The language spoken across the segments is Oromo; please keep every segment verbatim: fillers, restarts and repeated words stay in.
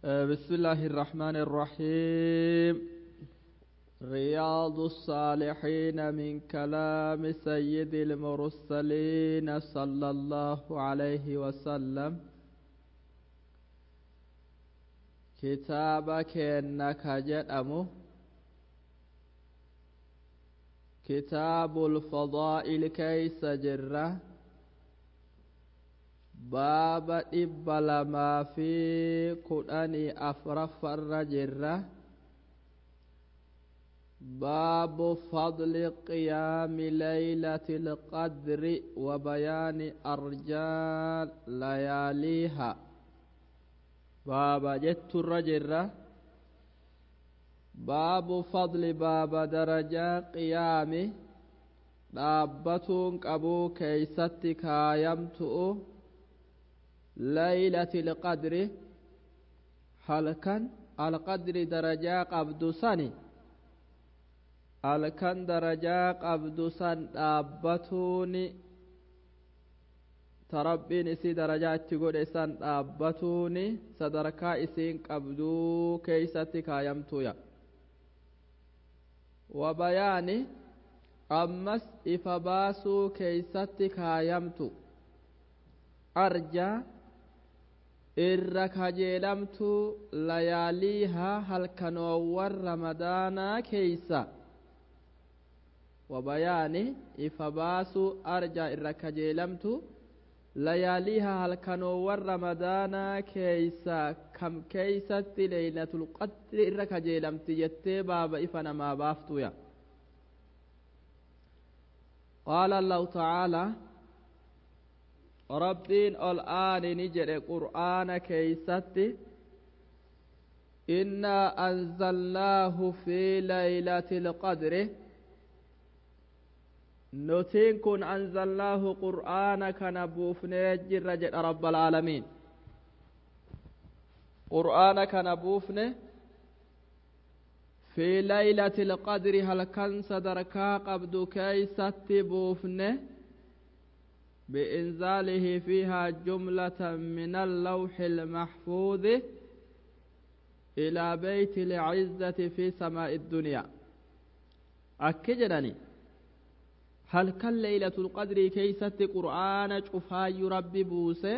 بسم الله الرحمن الرحيم. رياض الصالحين من كلام سيد المرسلين صلى الله عليه وسلم. كتابك إنك جدأمه كتاب الفضائل كيس جره باب إبل ما في قرآن أفرف الرجرة باب فضل قيام ليلة القدر وبيان أرجال لياليها. باب جت الرجرة باب فضل باب درجة قيام دابتون قبو كيستك يمتؤ ليلة القدر هل كان القدر درجة قبض سني هل كان درجة قبض سن دابتوني تربين سي درجات تقول سن دابتوني صدركا اسين قبضو كيستك يمتويا وبياني أمس إفباسو كيستك يمتو أرجى irra kajeelamtu layaaliihaa halkanoowwan ramadaanaa keeysa wabayaani ifa baasuu arjaa irra kajeelamtu layaaliihaa halkanoowwan ramadaanaa keeysa kam keeysatti leeylatul qadri irra kajeelamti jettee baaba ifa namaa baaftuya. qaala allahu ta'aalaa ربين الآن نجد قرآن كيستي إنا أنزلناه في ليلة القدر نتين كن أنزلناه قرآن كنبوف نجر رجل رب العالمين قرآن كنبوفن في ليلة القدر هل كان صدركا قبض كيستي بوفن بإنزاله فيها جملة من اللوح المحفوظ إلى بيت العزة في سماء الدنيا. أكجرني هل كان ليلة القدر كيست قرآن شفاي ربي بوسه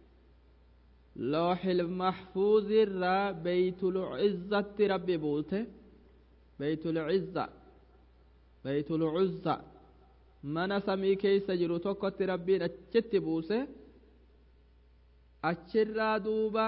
لوح المحفوظ را بيت العزة ربي بوسه بيت العزة بيت العزة mana samii keeysa jiru tokkotti rabbiin achitti buuse achirraa duuba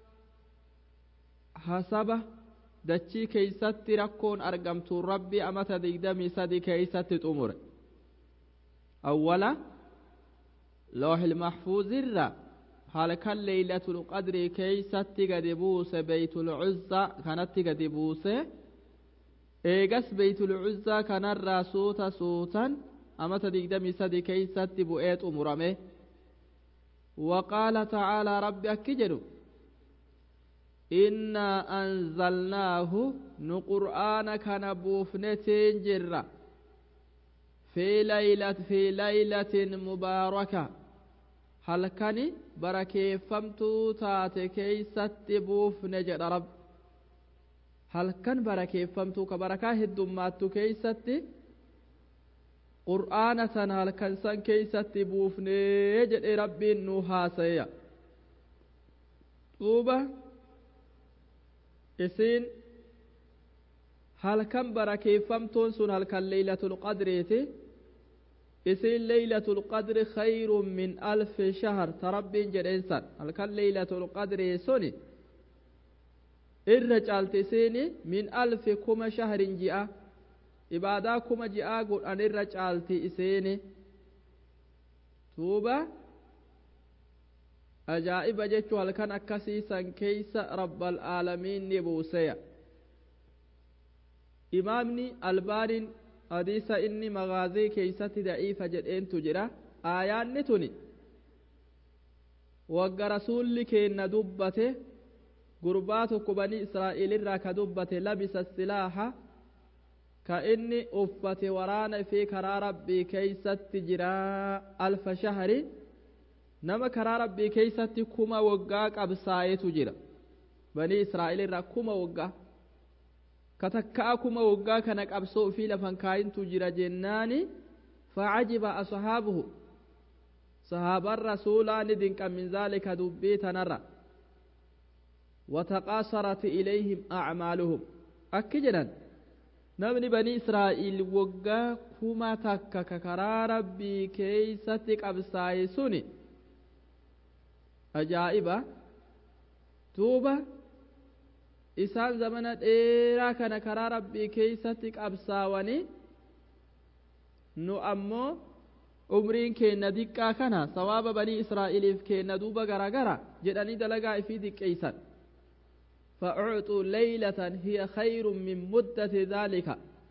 hasaba dachii keeysatti rakkoon argamtu rabbi amata digdamii sadi keeysatti xumure awwala loohil mahfuuzirra halkan leeylatul qadrii keeysatti gadi buuse beytul uzza kanatti gadi buuse eegas beytul uzza kanarraa suuta suutan أمت دقدمي سدي كيست بؤيت أمرمه. وقال تعالى ربي أكجر إنا أنزلناه نقرآن كان بوفنتين جرة في ليلة في ليلة مباركة هل كان بركي فمتو تات كيست بوفن جر رب هل كان بركي فمتو كبركاه الدمات كيست قرآن سنة الكنسان كيست بوفني جد ربي نوحاسيا طوبة إسين هل كم بركي فمتون سن هل كان ليلة القدر إسين ليلة القدر خير من ألف شهر تربي جد إنسان هل كان ليلة القدر سني الرجال تسيني من ألف كما شهر جاء ibaadaa kuma ji'aa godhan irra caalti iseeni tuuba ajaa'iba jechuu halkan akkasiisan keeysa rabbal aalamiin ni buuseya. imaamni albaaniin hadiisa inni magaazii keeysatti da'iifa jedheentu jira aayaanni tuni wagga rasuulli keenna dubbate gurbaa tokko banii israa'ilirraa ka dubbate labisa silaaha ka inni uffate waraana fi karaa rabbii keeysatti jira alfa shahri nama karaa rabbii keeysatti kuma waggaa qabsaayetu jira banii israa'el irraa kuma waggaa katakkaa kuma waggaa kana qabsoo fi lafan kaayintu jira jennaani فعجب أصحابه صحاب الرسول ندن من ذلك دبيت نرى وتقاصرت إليهم أعمالهم أكجنا نبني بني إسرائيل وقا كما تكك كرا ربي كيستك أبسايسوني أجائبة توبة إسان زمنت إيرا كان كرا ربي كيستك أبساوني nu ammoo umriin keenna diqqaa kana sawaaba banii israa'eliif keenna duuba garagara jedhanii dalagaa ifii diqqeeysan فأعطوا ليلة هي خير من مدة ذلك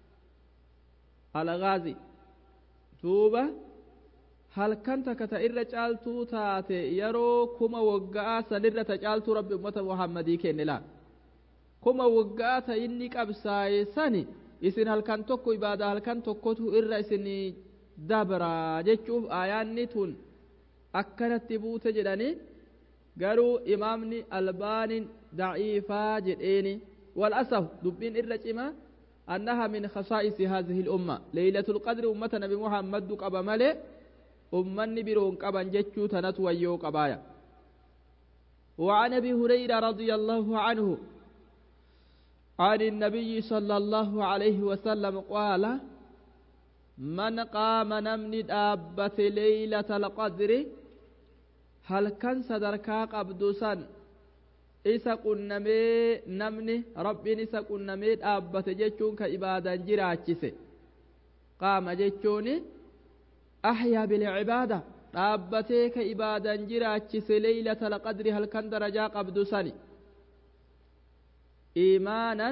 الغازي توبة هل كنت كتئر جالتو تاتي يرو كما وقعا سنر تجالتو رب أمة محمدي كين لا كما وقعا تإنك أبساي سني isin halkan tokko ibaada halkan tokkotu irra isinii dabra jechuuf aayaanni tun akkanatti buute jedhani garuu imaamni albaanin daciifaa jedheeni wal asaf dubbiin irra cima annaha min khasaa'isi haadhihi lumma leeylatul qadri ummata nabi muhammaddu qaba male ummanni biroon qaban jechuu tanatu wayyoo qabaaya وعن ابي هريره رضي الله عنه عن النبي صلى الله عليه وسلم قال من قام نمن دابة ليلة القدر هل كان صدركا قبدوسا إسا قنمي نمني ربي إسا قنمي دابة جيشون كإبادة جراجسي قام جيشوني أحيا بالعبادة دابة كإبادة جراجسي ليلة القدر هل كان درجا قبدوساني إيمانا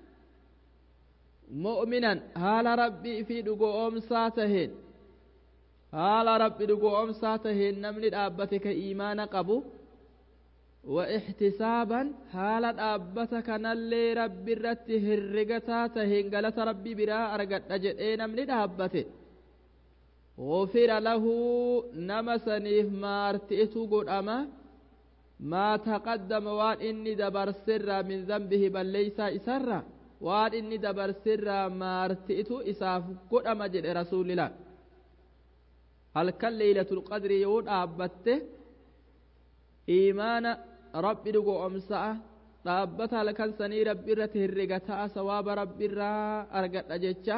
مؤمنا هال ربي في دقو أمساتهن هال ربي دقو أمساتهن نمن أبتك إيمانا قبو واحتسابا هال أبتك نلي ربي رته الرقتاتهن قالت ربي برا أرقت نجئين نمن أبته غفر له نمسنيه ما ارتئتو قد أما ما تقدم وان إني دبر سر من ذنبه بل ليس إسرا وان إني دبر سر ما ارتئت إساف قد أمجد رسول الله هل كان ليلة القدر يود أبته إيمان ربي دقو أمساء أبتها لكن سني ربي رته الرقاء سواب ربي را أرقت أجتشا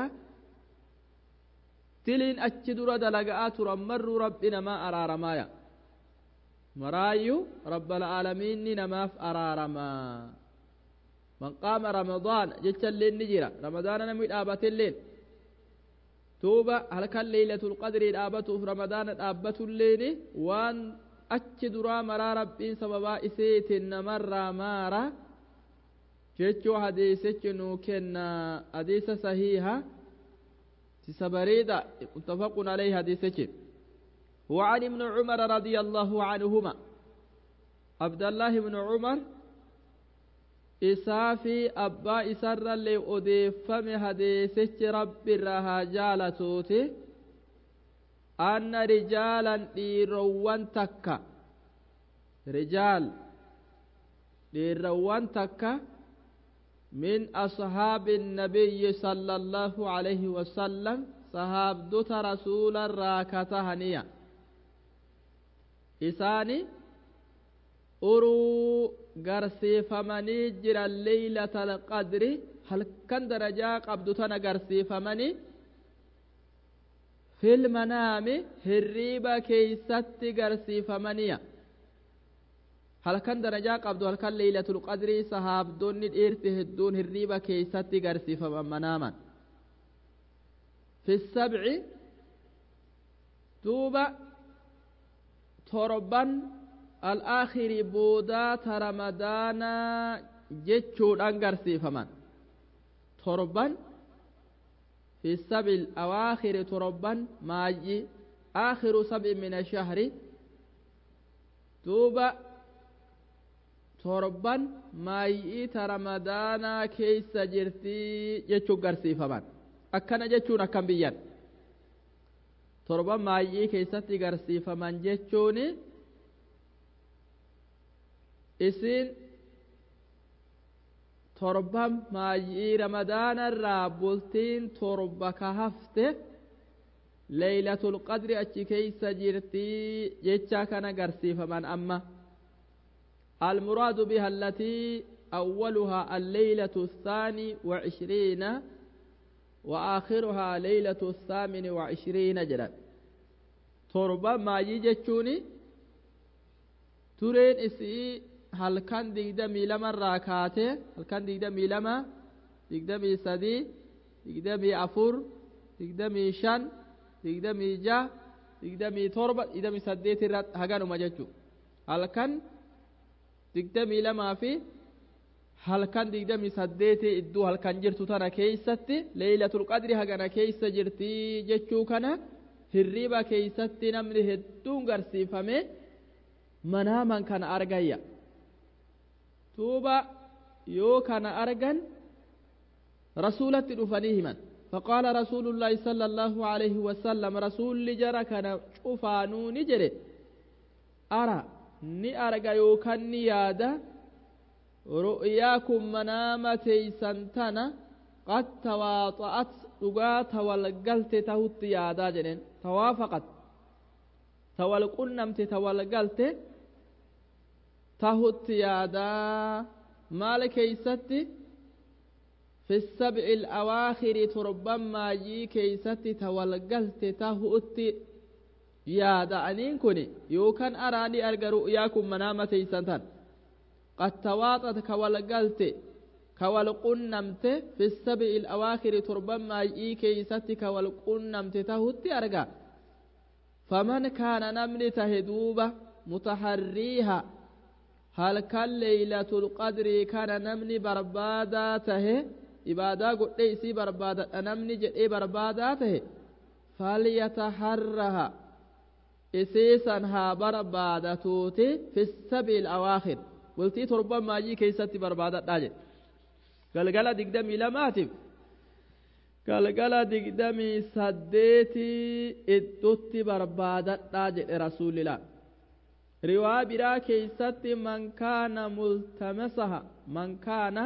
تلين أجدر دلقاء ترمر ربنا ما أرار مايا مرايو رب العالمين نماف أرارما من قام رمضان جتش الليل نجرة رمضان نموت آبات الليل توبة هل كان ليلة القدر آباته في رمضان آبات الليل وان أجدرا مرا ربين سببا إسيت نمر مارا جتشو حديثة نوكنا حديثة صحيحة تسبريدا متفق عليه حديثة وعن ابن عمر رضي الله عنهما عبد الله بن عمر إسافي أبا إسر اللي أضيفم حديثة رب الرها جالتوتي أن رجالا ليروان تكا رجال ليروان تكا من أصحاب النبي صلى الله عليه وسلم صحاب دوت رسول الراكتهنية إساني uruu garsiifamanii jiran leeylatal qadri halkan darajaa qabdu tana garsiifamanii fil manaami hirriiba keeysatti garsiifamaniya halkan darajaa qabdu halkan leeylatul qadri sahaabdonni dhiirti hedduun hirriiba keeysatti garsiifaman manaaman fi sabci duuba torban الآخر بودات رمضان جتشود أنقرسي فمن تربان في السبع الأواخر تربان ماجي آخر سبع من الشهر توبة تربان ماجي رمضان كيس جرتي جتشو قرسي فمن أكنا جتشون أكن بيان تربان ماجي كيستي قرسي فمن جتشوني isin torban maayii ramadaana irraa bultiin torba ka hafte leeylatul qadri achi keeysa jirtii jecha kana garsiifaman amma المراد بها التي أولها الليلة الثاني وعشرين وآخرها ليلة الثامن وعشرين جرا تربة ما يجتشوني ترين إسي هل كان ديقدمي لما راكاته هل كان ديقدمي لما ديقدمي سدي ديقدمي أفور ديقدمي شان ديقدمي جا ديقدمي تربة ديقدمي سديت الرات هقانو ما جتشو هل كان digdamii lamaa fi halkan digdamii saddeeti iddoo halkan jirtu tana keeysatti leeylatul qadri hagana keeysa jirtii jechuu kana hirriba keeysatti namni hedduun garsiifame manaaman kana argayya tuuba yoo kana argan rasuulatti dhufanii himan فقال رسول الله صلى الله عليه وسلم رسول جرى كان شوفانوني جري أرى ni arga yookaan ni yaada ru'yaakum manaama teeysan tana qad tawaaxa'at dhugaa tawalgalte tahutti yaadaa jedheen tawaafaqat tawalqunnamte tawalgalte tahutti yaadaa maal keeysatti fi sab'i alawaakhiri torban maayii keeysatti tawalgalte tahutti yaada aniin kuni yookaan araani arga ru'yaakum manaama teeysan tan qad tawaaxat kawalgalte kawalqunnamte fi sab'i alawaakhiri torban maayii keeysatti kawalqunnamte tahutti arga faman kaana namni tahe duuba mutaharriiha halkan leeylatul qadrii kana namni barbaadaa tahe ibaadaa godhe isii barbaadadha namni jedhee barbaadaa tahe falyataharraha isiisan haa barbaadatuuti fi sabiil awaakhir bultii torban maayii keeysatti barbaadadhaa jedhe galgala digdamii lamaatiif galgala digdamii saddeetii iddutti barbaadadhaa jedhe rasuulillah riwaa biraa keeysatti man kaana multamasaha man kaana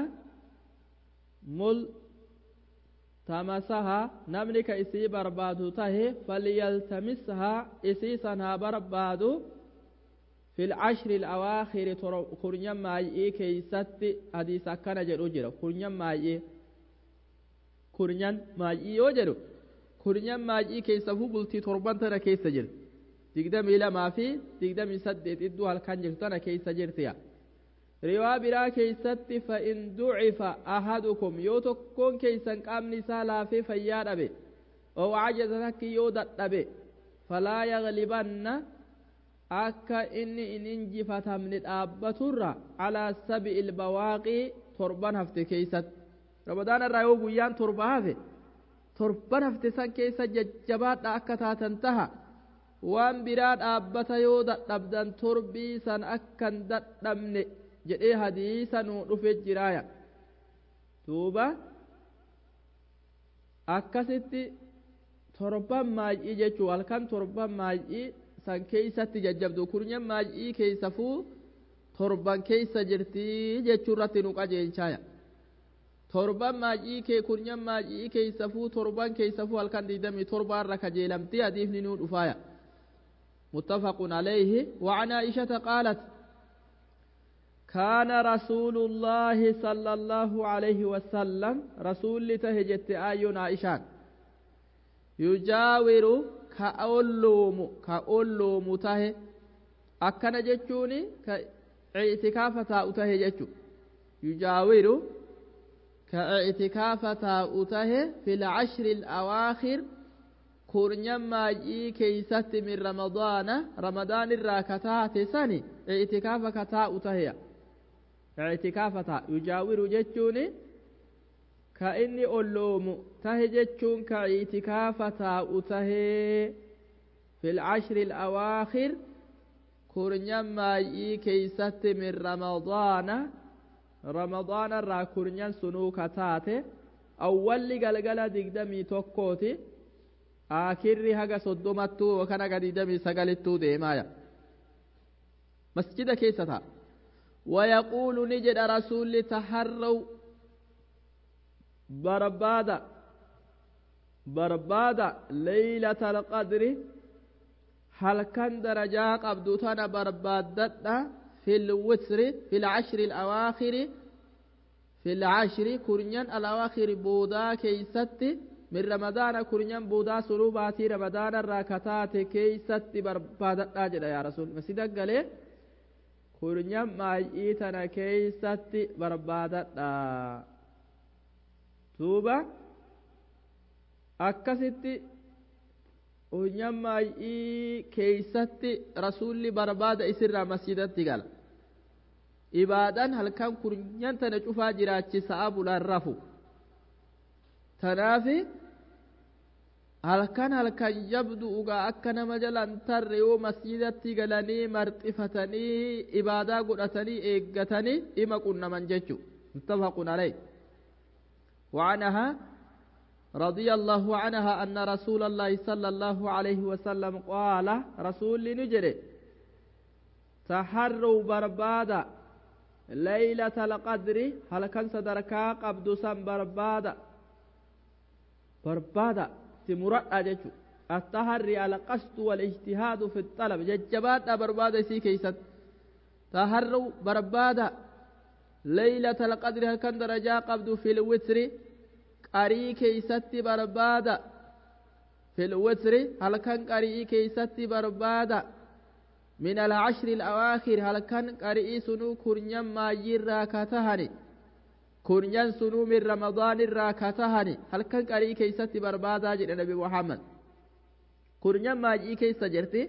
multamasaha namni ka isii barbaadu tahe falyaltamisha isii san haa barbaadu fi lcashri alawaakhiri kurnyan maay'ii keeysatti hadiisa akkana jedhu jira kurnyan maay'ii kurnyan maay'ii yoo jedhu kurnyan maay'ii keeysafuu bultii torban tana keessa jirti digdamii lamaa fi digdamii saddeet iddoo halkan jirtu tana keessa jirtiya riwaa biraa keeysatti fa in ducifa ahadukum yoo tokkoon keeysan qaamni isaa laafee fayyaa dhabe oo cajaza takki yoo dadhabe falaa yaglibanna akka inni in injifatamne dhaabbaturra calaa sabi'il bawaaqii torban hafte keeysatti ramadaana irraa yoo guyyaan torba hafe torban hafte san keessa jajjabaadha akka taatan taha waan biraa dhaabbata yoo dadhabdan torbii san akkan dadhabne jedhee hadiisa nuu dhufe jiraaya duuba akkasitti torban maay'ii jechuu halkan torban maay'ii san keeysatti jajjabdu kurnyan maay'ii keeysafuu torban keeysa jirtii jechuu irratti nu qajeelchaaya torban maay'ii kee kurnyan maay'ii keeysafuu torban keeysafuu halkan digdamii torbaa irra kajeelamtii hadiisni nuu dhufaaya متفق عليه وعن عائشة قالت كان رسول الله صلى الله عليه وسلم رسول تهجت آيون عائشة يجاور كأولوم كأولوم تهي أكنا جتشوني كاعتكافة أتهي جتشو يجاور كاعتكافة أتهي في العشر الأواخر kurnyan maay'ii keeysatti min ramadaana ramadaan irraa kataate sani i'tikaafa kataa'u taheya i'tikaafa ta'a yujaawiru jechuuni ka inni olloomu tahe jechuun ka i'tikaafa taa'u tahee fil ashri alawaakhir kurnyan maay'ii keeysatti min ramadaana ramadaana irraa kurnyan sunuu kataate awwalli galgala digdamii tokkooti آخر هذا صدمته وكان قد دمي سقلته ديمايا مسجد كيستا ويقول نجد رسول تحروا بربادا بربادا ليلة القدر هل كان درجة قبضتنا بربادتنا في الوتر في العشر الأواخر في العشر كرنيان الأواخر بودا كيست من رمضان كرنيان بودا سلوباتي رمضان الراكتات كيست بربادتنا جدا يا رسول مسيدك قال كرنيان ما يتنا كيست بربادتنا توبة akkasitti unyammaa'ii keeysatti rasuulli barbaada isirraa masjidatti gala ibaadaan halkan kurnyan tana cufaa jiraachisaa bulaan rafu tanaafi halkan halkan jabdu ugaa akka nama jalan tarre yoo masjidatti galanii marxifatanii ibaadaa godhatanii eeggatanii ima qunnaman jechu muttafaqun alayh وعنها رضي الله عنها أن رسول الله صلى الله عليه وسلم قال رسول نجري تحروا بربادا ليلة القدر هل كان صدركا قبض سن بربادا بربادا تمرأ جيشو التحري على قصد والاجتهاد في الطلب ججبات بربادا سي كيست تحروا بربادا ليلة القدر هل كان درجا قبض في الوتر قري كيست بربادا في الوتر هل كان قري كيست بربادا من العشر الأواخر هل كان قري سنو كرنيا ما يرى كتهني كرنيا سنو من رمضان الراكتهني هل كان قري كيست بربادا جل النبي محمد كرنيا ما يجي كيس جرتي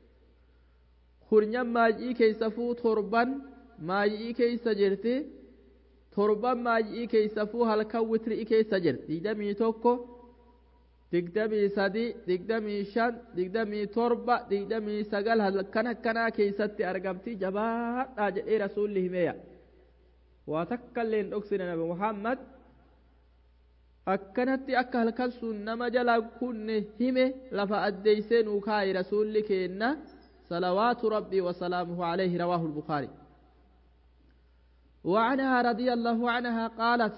كرنيا ما يجي كيس فو تربان ما يجي كيس جرتي torban maajii keeysafuu halkan witrii keessa jirti digdamii tokko digdamii sadii digdamii shan digdamii torba digdamii sagal halkan akkanaa keeysatti argamti jabaadhaa jedhee rasuulli himeeya waa takka illee hin dhoksine nabi muhammad akkanatti akka halkan sun nama jala kunne hime lafa addeeysee nuu kaayi rasuulli keenna salawaatu rabbii wasalaamuhu alayhi rawaahu البخاري وعنها رضي الله عنها قالت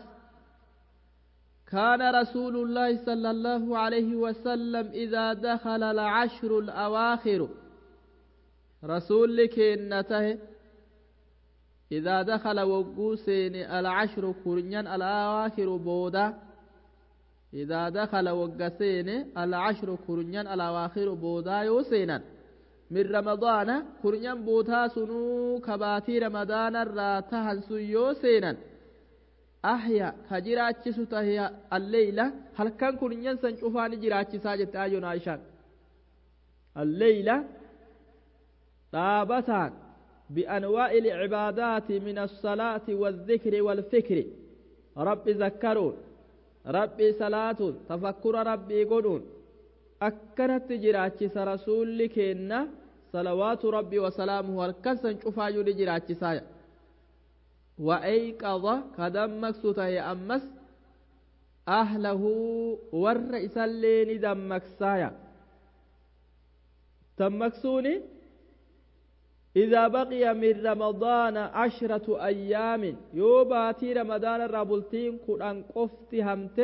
كان رسول الله صلى الله عليه وسلم إذا دخل العشر الأواخر رسول كنته إذا دخل وقوسين العشر كرنيان الأواخر بودا إذا دخل وقسين العشر كرنيان الأواخر بودا يوسينا من رمضان كرنيان بوتا سنو كباتي رمضان الراتها سيو سينا أحيا كجراچ ستهيا الليلة هل كان كرنيان سنشوفاني جراچ ساجت آيون عائشان الليلة طابتان بأنواع العبادات من الصلاة والذكر والفكر رب ذكرون رب صلاة تفكر ربي قدون أكنت جراچ رسول كينا صلوات ربي وسلامه الكسن شفايو لجراچ سايا وأيقظ كدم مكسوته أمس أهله والرئيس اللين دم مكسايا تمكسوني إذا بقي من رمضان عشرة أيام يوباتي رمضان الرابلتين قرآن قفتي همته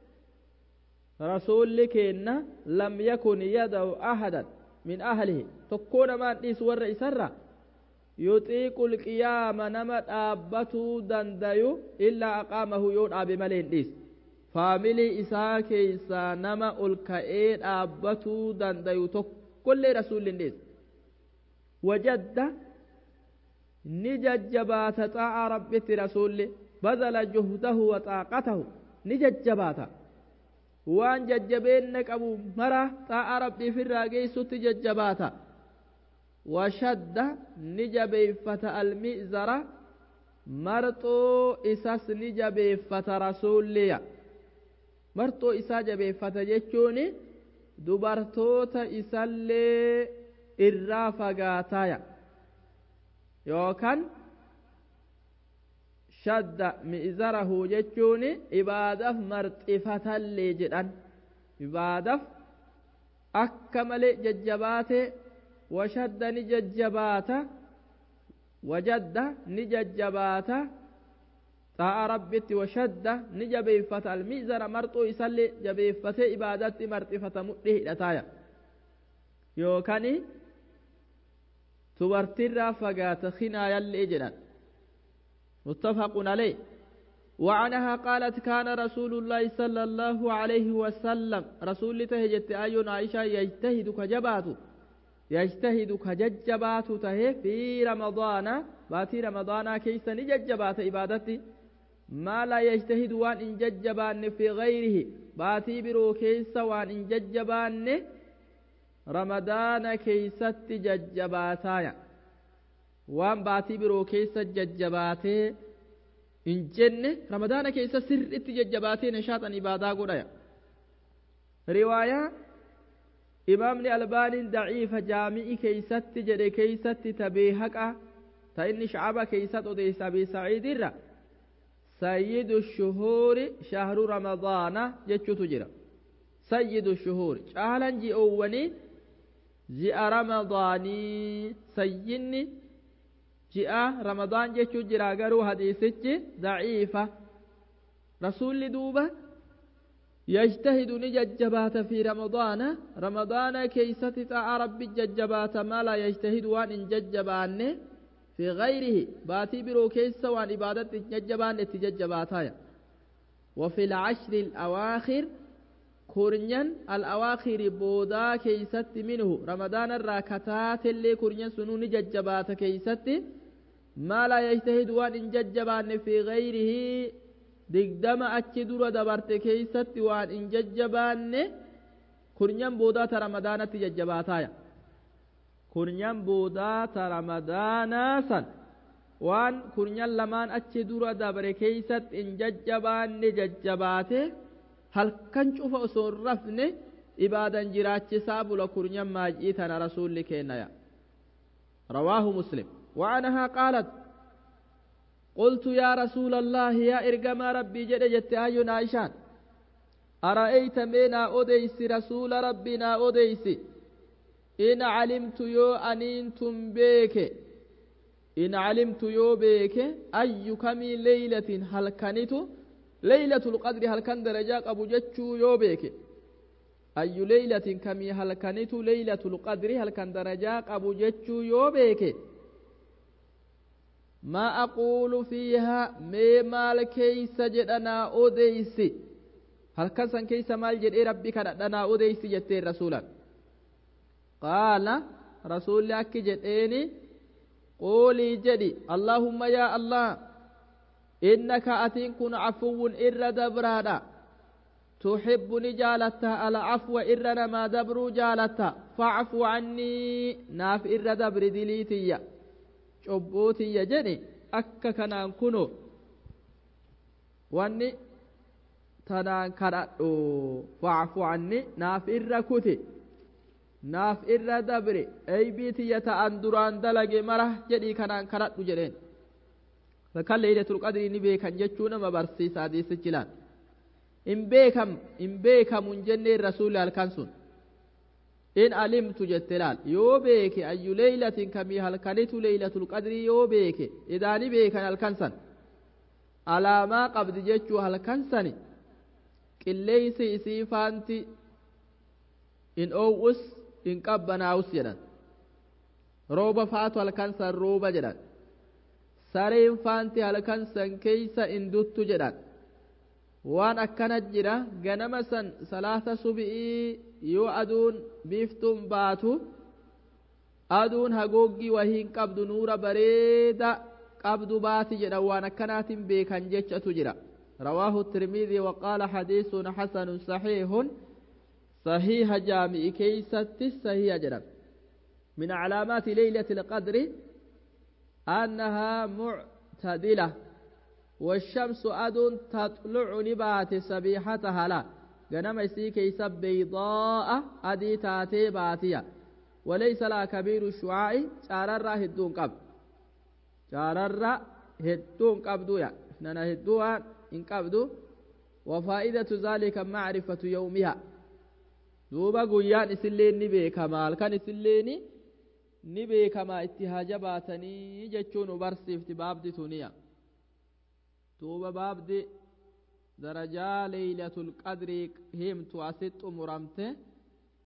رسول كينا لم يكن يدعو أحدا من أهله تكون ما نيس والرئيس الرّ يطيق القيام نمت أبتو دنديو إلا أقامه يود أبي ملين نيس فاميلي إساء كيسا نما الكئين أبتو دنديو تكل رسول نيس وجد نججبات طاع ربت رسول بذل جهده وطاقته نججبات waan jajjabeenna qabu mara xaa'a rabbii firraa geessutti jajjabaata washadda ni jabeeffata almi'zara marxoo isas ni jabeeffata rasuulliya marxoo isaa jabeeffata jechuun dubartoota isallee irraa fagaataya yookaan shadda mi'zarahu jechuun ibaadaaf marxifatallee jedhan ibaadaaf akka malee jajjabaate washadda ni jajjabaata wajadda ni jajjabaata طاعة ربت وشد نجبيفة الميزر مرطو يسلي جبيفة إبادة مرطفة مؤله لتايا يوكاني تبرتر فقات خنا يلي جنان متفق عليه. وعنها قالت كان رسول الله صلى الله عليه وسلم رسول تهجت أيون عائشة يجتهد كجبات يجتهد كججبات تهي في رمضان باتي رمضان كيس نججبات إبادتي ما لا يجتهد وان إن ججبان في غيره باتي برو كيس وان إن ججبان رمضان كيست ججباتايا وان باتي برو كيس ججباتي إن جنة رمضان كيس سر اتججباتي نشاطا إبادا قرأي رواية إمام الألباني ضعيف جامعي كيست جري كيست تبيهك تإن شعب كيست وديس أبي سعيد الرّ سيد الشهور شهر رمضان جتشو تجرى سيد الشهور شهلا جي أولي جاء رمضاني سيدني جاء رمضان جتشو جرى قروا حديثك ضعيفة رسول دوبة يجتهد نججبات في رمضان رمضان كيست تاع ربي ججبات ما لا يجتهد وان ججبان في غيره باتي برو كيس وان عبادت ججبان تججباتايا. وفي العشر الأواخر كورنيان الأواخر بودا كيست منه رمضان الراكتات اللي كورنيان سنون ججبات كيست ما لا يجتهد وان ججبان في غيره digdama achi dura dabarte keeysatti waan in jajjabaanne kurnyan boodaata ramadaanatti jajjabaataaya kurnyan boodaata ramadaanaa san waan kurnyan lamaan achi dura dabre keeysatti in jajjabaanne jajjabaate halkan cufa osoo hin rafne ibaadan jiraachisaa bula kurnyan maaj'ii tana rasuulli kennaya rawaahu muslim وعنها قالت قلت يا رسول الله يا إرجم ربي جد جت أيون عائشان أرأيت منا أديس رسول ربنا أديس إن علمت يو أنينتم بك إن علمت يو بك أي كم ليلة هل كانت ليلة القدر هل كان درجات أبو جتشو يو بك أي ليلة كم هل كانت ليلة القدر هل كان درجات أبو جتشو يو بك ما أقول فيها مال كيس جدنا أوديسي هل كسن كيس مال جد ربك دنا أوديسي جت رسولا قال رسول لك جدني قولي جدي اللهم يا الله إنك أتين كن عفو إر دبرادا تحب نجالتا على عفو إر ما دبرو جالتا فاعفو عني ناف إر دبر دليتي cobbootiyya jedhe akka kanaan kuno wanni tanaan kadhadhu fa'fu anni naaf irra kuti naaf irra dabre aybiitiyya ta'an duraan dalage mara jedhii kanaan kadhadhu jedheen kan leeylatul qadrii ni beekan jechuu nama barsiisa hadiisichi laan in beekam in beekamu hin jenneen rasuuli halkan sun إن علمت جتلال يو بيك أي ليلة كمي هل كانت ليلة القدر يو بيك إذا نبيك الكنسن على ما قبض جتشو هل كنسن كليس إسيفانتي إن أوس إن قبنا أوس جدا روبا فاتو هل كنسن روبا جدا سارين فانتي هل كنسن كيس إن دوتو جدا وان أكنت جدا غنمسا ثلاثة سبئي yoo aduun biiftuun baatu aduun hagoogii wahiin qabdu nuura bareeda qabdu baati jedha waan akkanaatiin beekan jechatu jira rawaahu tirmidhi waqaala hadiisun hasanun sahiihun sahiiha jaami'i keeysatti sahiiha jedhan min calaamaati leylati ilqadri annahaa muctadila والشمس أدون تطلع نبات سبيحتها لا ganama isii keeysa beydaa'a adii taatee baatiya walaysa laa kabiiru shucaa'i caararraa hedduun qabdu caararra hedduun qabduya nana hedduwaan hin qabdu wafaa'idatu zaalika macrifatu yawmiha duuba guyyaan isilleen ni beekama halkan isilleen ni beekama itti haa jabaatanii jechuun u barsiifti baabdi tuniya دوبا بابدي درجة ليلة القدر همت وست مرمته